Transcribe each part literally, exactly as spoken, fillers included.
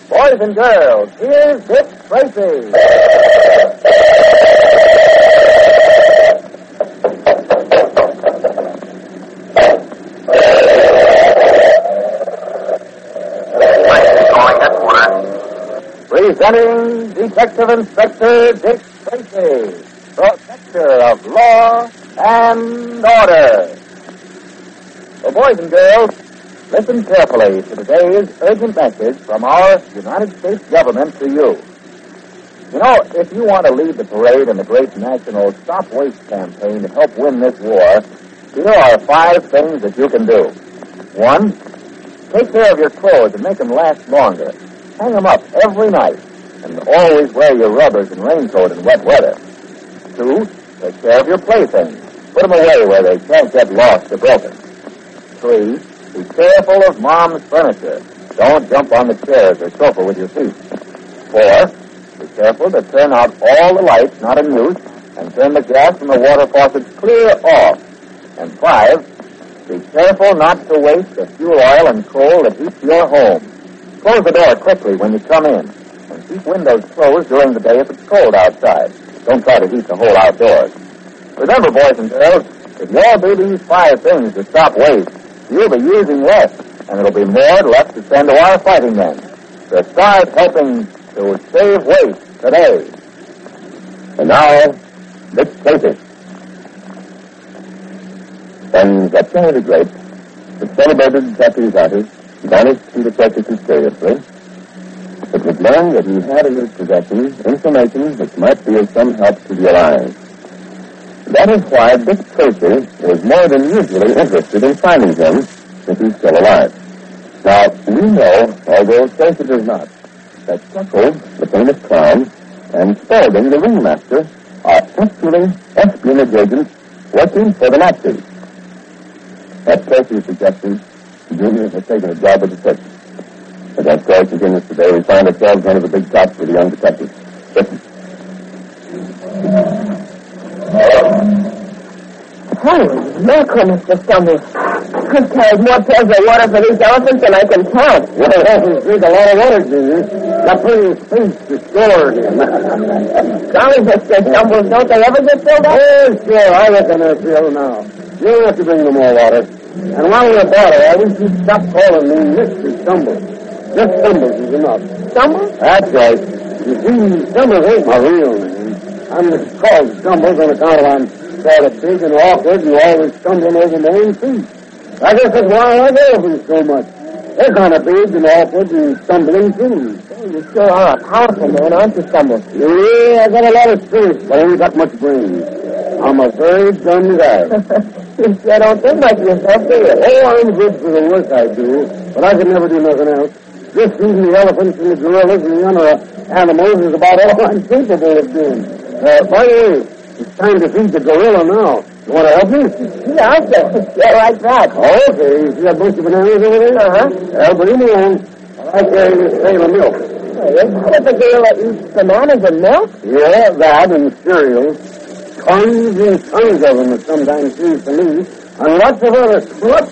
Boys and girls, here's Dick Tracy. Presenting Detective Inspector Dick Tracy, protector of law and order. Well, boys and girls, listen carefully to today's urgent message from our United States government to you. You know, if you want to lead the parade in the great national Stop Waste campaign to help win this war, here are five things that you can do. One, take care of your clothes and make them last longer. Hang them up every night, and always wear your rubbers and raincoat in wet weather. Two, take care of your playthings. Put them away where they can't get lost or broken. Three, be careful of Mom's furniture. Don't jump on the chairs or sofa with your feet. Four, be careful to turn out all the lights not in use and turn the gas and the water faucets clear off. And five, be careful not to waste the fuel oil and coal that heats your home. Close the door quickly when you come in, and keep windows closed during the day if it's cold outside. Don't try to heat the whole outdoors. Remember, boys and girls, if you all do these five things to stop waste, you'll be using less, and it'll be more left to send to our fighting men. So start helping to save waste today. And now, Dick Tracy. When Catherine the Great, the celebrated Japanese artist, vanished from the circus mysteriously, it was learned that he had in his possession information which might be of some help to the Allies. That is why Dick Tracy was more than usually interested in finding him, if he's still alive. Now, we know, although Tracy does not, that Chuckles, the famous clown, and Spaulding, the ringmaster, are actually espionage agents working for the Nazis. At Tracy's suggestion, Junior has taken a job at the circus. As our story continues today, we find ourselves one of the big shots with the young detective. Listen. Holy mackerel, Mister Stumbles. I've carried more pails of water for these elephants than I can count. Well, elephants drink a lot of water, Junior. That brings space to store again. Golly, Mister Stumbles, don't they ever get filled up? Oh, sure, I reckon they're filled now. You don't have to bring them more water. And while we're about it, I wish you'd stop calling me Mister Stumbles. Just Stumbles is enough. Stumbles? That's right. You see, Stumbles ain't my real name. I'm just called Stumbles on account of I'm sort of big and awkward and always stumbling over my own feet. I guess that's why I like elephants so much. They're kind of big and awkward and stumbling too. Oh, you sure are a powerful man, aren't you, Stumbles? Yeah, I got a lot of spirit, but I ain't got much brains. I'm a very dumb guy. You sure don't think much of yourself, do you? Oh, I'm good for the work I do, but I can never do nothing else. Just feeding the elephants and the gorillas and the other animals is about all I'm capable of doing. Uh, by the way, it's time to feed the gorilla now. You want to help me? Yeah, I'll get it. Yeah, like that. Oh, okay. You see that bunch of bananas over there? Uh-huh. Well, bring them along. I carry this pail of milk. Hey, isn't the gorilla eats bananas and milk? Yeah, that and cereal. Tons and tons of them, it sometimes seems to me. And lots of other stuff.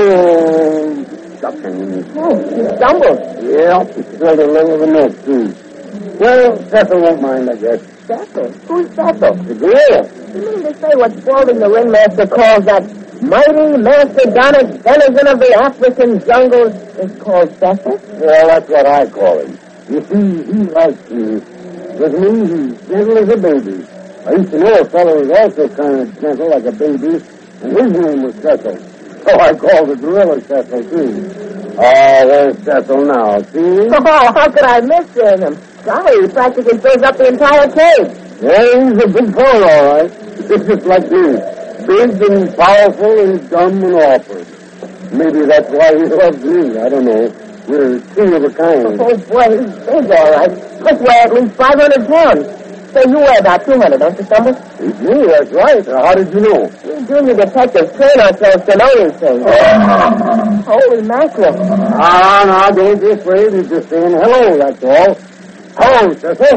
Oh, sucking. Oh, you stumbled. Yeah, spilled a little of the milk, too. Well, Cecil won't mind, I guess. Cecil? Who's Cecil? The gorilla. You mean to say what Spaulding the ringmaster calls that mighty mastodonic denizen of the African jungles is called Cecil? Well, that's what I call him. You see, he likes me. With me, he's gentle as a baby. I used to know a fellow who was also kind of gentle like a baby, and his name was Cecil. So I called the gorilla Cecil, too. Oh, there's Cecil now, see? Oh, how could I miss seeing him? Golly, he practically fills up the entire cage. Yeah, he's a big fellow, all right. It's just like me. Big and powerful and dumb and awkward. Maybe that's why he loves me. I don't know. We're two of a kind. Oh, boy, he's big, all right. Must weigh at least five hundred pounds. So you weigh about two hundred, don't you, Stumbles? It's me, that's right. Uh, how did you know? We junior detectives train ourselves to know these things. Holy mackerel. Ah, now, don't be afraid. He's just saying hello, that's all. Hello, Cecil.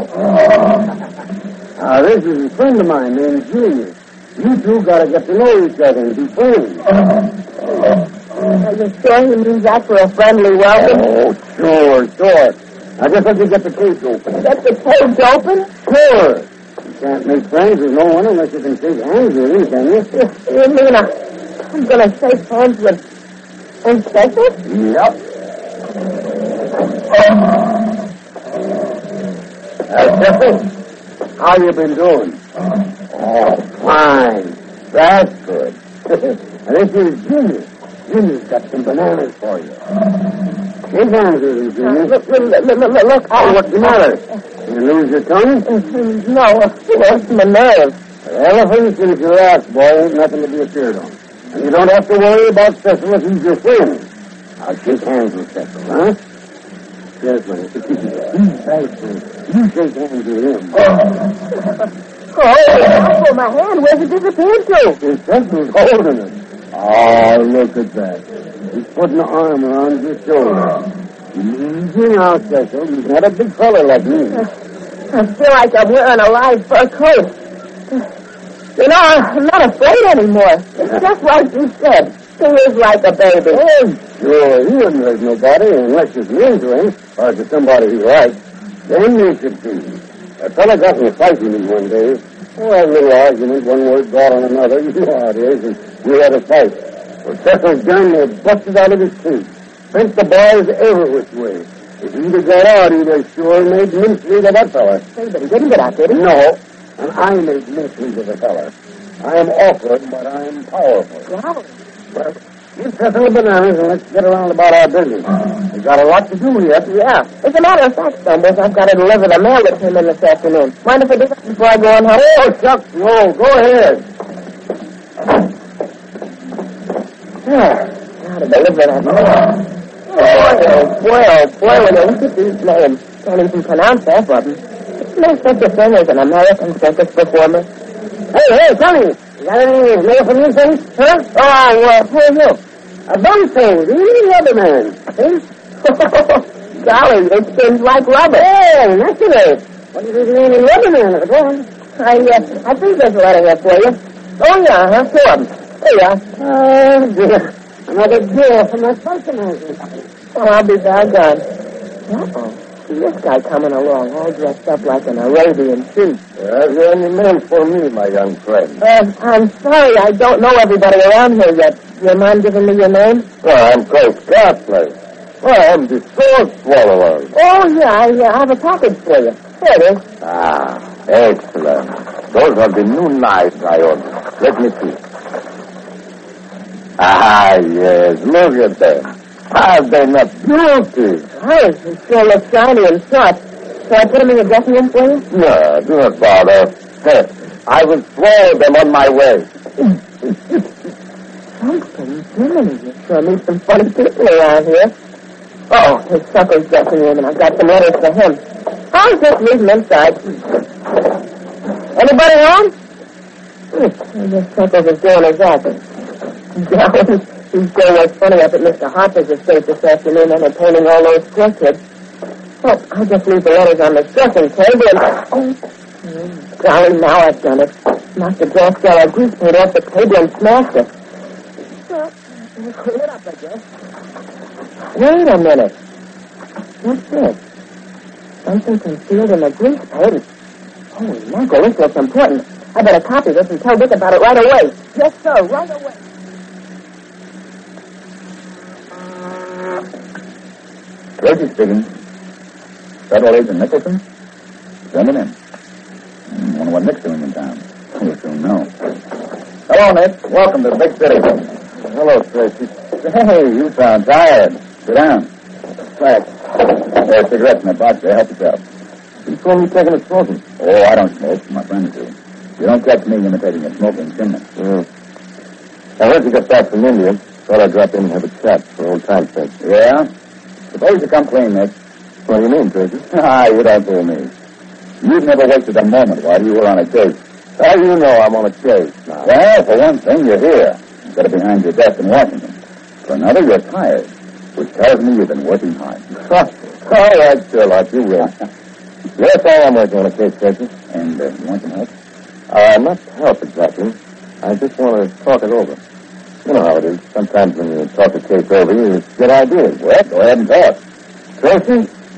Uh, this is a friend of mine named Junior. You two got to get to know each other and be friends. Are you sure he means that for a friendly welcome? Oh, sure, sure. I just let you get the cage open. Get the cage open? Sure. You can't make friends with no one unless you can shake hands with him, can you? You, you mean I, I'm going to shake hands with Inspector? Yep. Uh, Jeffy, how you been doing? Oh, fine. That's good. And this is Junior. Junior's got some bananas for you. Shake hands with him, Junior. Uh, look, look, look, look, look. Oh, what's the matter? You lose your tongue? No, it's my nerves. Elephants and giraffes, boy, ain't nothing to be afraid of. And you don't have to worry about Cecil if he's your friend. I'll shake hands with Cecil, huh? Yes, man. He's nice, man. You shake hands with him. Oh, oh, my hand. Where's it disappeared to? His Cecil's holding it. Oh, look at that. He's putting an arm around your shoulder. Easy now, Cecil. He's not a big fella like me. I feel like I'm wearing a live fur coat. You know, I'm not afraid anymore. It's just like you said. He is like a baby. Oh, sure. He wouldn't hurt nobody unless you're into him or to somebody he likes. Then you should be. A fella got in a fight with me one day. Oh, a little argument, one word got on another. You know how it is, and we had a fight. Well, Cecil's gun was busted out of his teeth. Sent the bars every which way. If he'd have got out, he'd have sure made mincemeat of that fella. Hey, but he didn't get out, did he? No, and I made mincemeat of the fella. I am awkward, but I am powerful. Wow. Well, give Cecil the bananas and let's get around about our business. We've got a lot to do yet. Yeah. As a matter of fact, Stumbles, I've got to deliver the mail that came in this afternoon. Mind if I do that before I go on home? Oh, shucks, no. Go ahead. Yeah. Gotta deliver that mail. Oh, oh, boy, oh, boy, when you look at these names, can't even pronounce half of them. It's no such a thing as an American circus performer. Hey, hey, Sonny, you got any mail from you, Sonny? Huh? Oh, uh, who are you? A bunco, the Rubberman. See? Golly, it spins like rubber. Hey, that's it. What do you think of any Rubberman at the phone? I, uh, I think there's a letter here for you. Oh, yeah, huh? Two of them. Here you are. Oh, dear. Another deal from that functionary. Oh, I'll be doggone. Uh-oh. See this guy coming along, all dressed up like an Arabian chief. That's the only man for me, my young friend. Uh, I'm sorry, I don't know everybody around here yet. Do you mind giving me your name? Well, I'm Coach Carplay. Well, I'm the sword swallower. Oh, yeah, I, uh, I have a package for you. Here it is. Ah, excellent. Those are the new knives I ordered. Let me see. Ah, yes, look at them. Ah, they're not beauty. Oh, they sure look shiny and sharp. Shall I put them in your dressing room for you? No, do not bother. Hey, I will swallow them on my way. Something, Jiminy. You sure meet some funny people around here. Oh, his sucker's dressing room, and I've got some orders for him. I'll just leave him inside. Anybody home? Hmm, I guess Suckers is doing his acting. Golly, he's sure was funny up at Mister Harper's estate this afternoon, entertaining all those poor kids. Oh, I'll just leave the letters on the dressing table and... Oh, golly, now I've done it. Knocked the glass jar of grease paint off the table and smashed it. Well, I'll clean it up, I guess. Wait a minute. What's this? Something concealed in the grease paint. Holy mackerel, this looks important. I better copy this and tell Dick about it right away. Yes, sir, right away. Tracy speaking. Federal Agent Nicholson? Send him in. Hmm, wonder what Nick's doing in town. We'll soon know. Hello, Nick. Welcome to the big city. Hello, Tracy. Hey, you sound tired. Sit down. Thanks. There's cigarettes in the box there. Help yourself. You told me taking a smoking. Oh, I don't smoke. My friends do. You don't catch me imitating a smoking chimney. Mm. I heard you got back from India. Thought I'd drop in and have a chat for old time's sake. Yeah? Suppose you come clean, Nick. What do you mean, Tracy? Ah, you don't fool me. You've never wasted a moment while you were on a case. How do you know I'm on a case now? Well, for one thing, you're here, instead of behind your desk in Washington. For another, you're tired, which tells me you've been working hard. All right, Sherlock, you will. Yes, I am working on a case, Tracy. And uh, you want some help? Uh, not help exactly. I just want to talk it over. You know how it is. Sometimes when you talk a case over, you get ideas. Well, go ahead and talk. Tracy,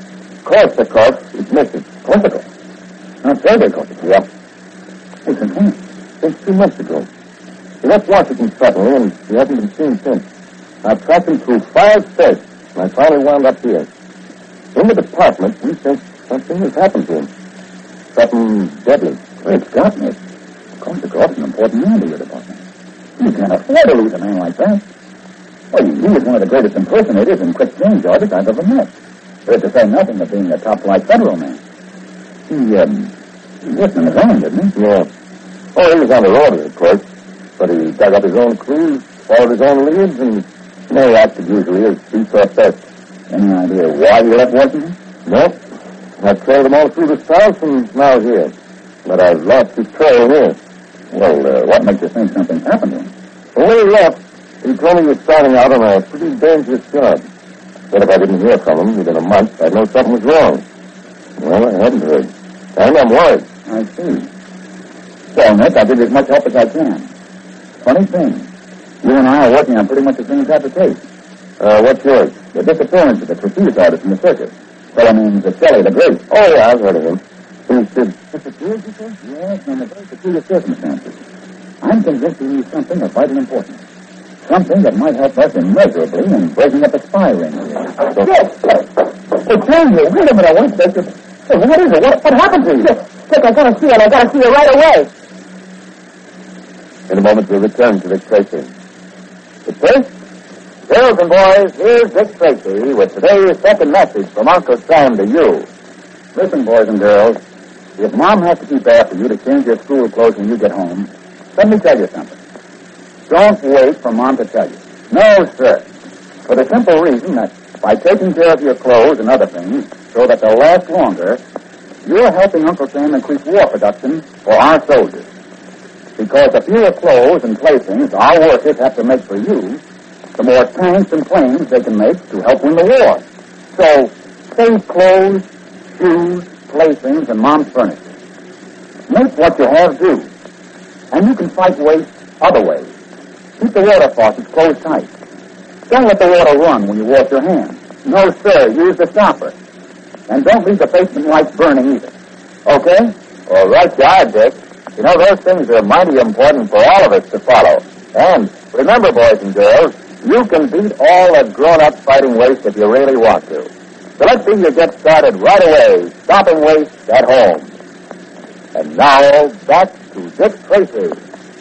course the coast is missing. Corsica? Not Verde Corsica? Yeah. Listen, when? Since two months ago. He left Washington suddenly, and he hasn't been seen since. I've tracked him through five states, and I finally wound up here. In the department, we think something has happened to him. Something deadly. Great Scott, Nick. Corsica's an important man to your department. You can't afford to lose a man like that. Well, he is one of the greatest impersonators and quick change artists I've ever met. But to say nothing of being a top-flight federal man. He, um, he worked on his own, didn't he? Yeah. Oh, he was on the road, of course. But he dug up his own clues, followed his own leads, and you know, he acted usually as he saw best. Any idea why he left Washington? Nope. I've trailed him all through the South and now here. But I've lost his trail here. Well, uh, what makes you think something happened to him? When he left, he told me he was starting out on a pretty dangerous job. But if I didn't hear from him within a month, I'd know something was wrong. Well, I hadn't heard. And I'm worried. I see. Well, Nick, I'll give you as much help as I can. Funny thing. You and I are working on pretty much the same type of case. Uh, what's yours? The disappearance of the trapeze artist in the circus. Fellow named Shelley the Great. Oh, yeah, I've heard of him. He's did disappeared, you say? Yes, under very peculiar circumstances. I'm convinced he needs something of vital importance. Something that might help us immeasurably in breaking up a spy ring here. So, Dick! Hey, Daniel, wait a minute, I want to say, hey, what is it? What, what happened to you? Dick, Dick, I gotta see it. I gotta see it right away. In a moment, we'll return to Dick Tracy. But first, girls and boys, here's Dick Tracy with today's second message from Uncle Sam to you. Listen, boys and girls, if Mom has to keep after you to change your school clothes when you get home, let me tell you something. Don't wait for Mom to tell you. No, sir. For the simple reason that by taking care of your clothes and other things so that they'll last longer, you're helping Uncle Sam increase war production for our soldiers. Because the fewer clothes and playthings our workers have to make for you, the more tanks and planes they can make to help win the war. So, save clothes, shoes, playthings, and Mom's furniture. Make what you have do. And you can fight waste other ways. Keep the water faucets closed tight. Don't let the water run when you wash your hands. No, sir, use the stopper. And don't leave the basement lights burning either. Okay? All right, you are, Dick. You know, those things are mighty important for all of us to follow. And remember, boys and girls, you can beat all the grown-up fighting waste if you really want to. So let's see you get started right away, stopping waste at home. And now, back to Dick Tracy.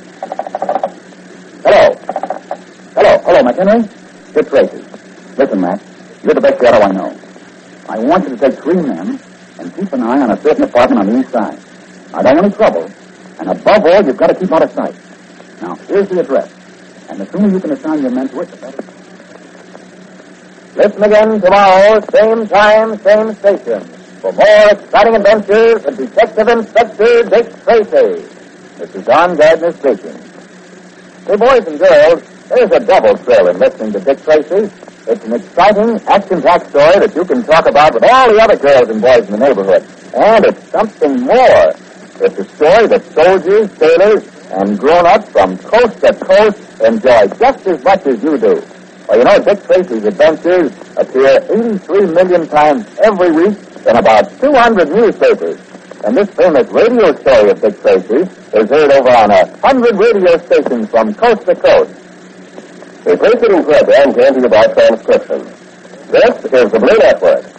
Hello. Hello. Hello, McHenry. Dick Tracy. Listen, Mac, you're the best shadow I know. I want you to take three men and keep an eye on a certain apartment on the east side. I don't want any trouble. And above all, you've got to keep out of sight. Now, here's the address. And the sooner you can assign your men to it, the better. Listen again tomorrow, same time, same station, for more exciting adventures of Detective Inspector Dick Tracy. This is Don Gardner speaking. Hey, boys and girls, there's a double thrill in listening to Dick Tracy. It's an exciting, action-packed story that you can talk about with all the other girls and boys in the neighborhood. And it's something more. It's a story that soldiers, sailors, and grown-ups from coast to coast enjoy just as much as you do. Well, you know, Dick Tracy's adventures appear eighty-three million times every week in about two hundred newspapers. And this famous radio story of Dick Tracy is heard over on a hundred radio stations from coast to coast. The preceding program came to you by transcription. This is the Blue Network.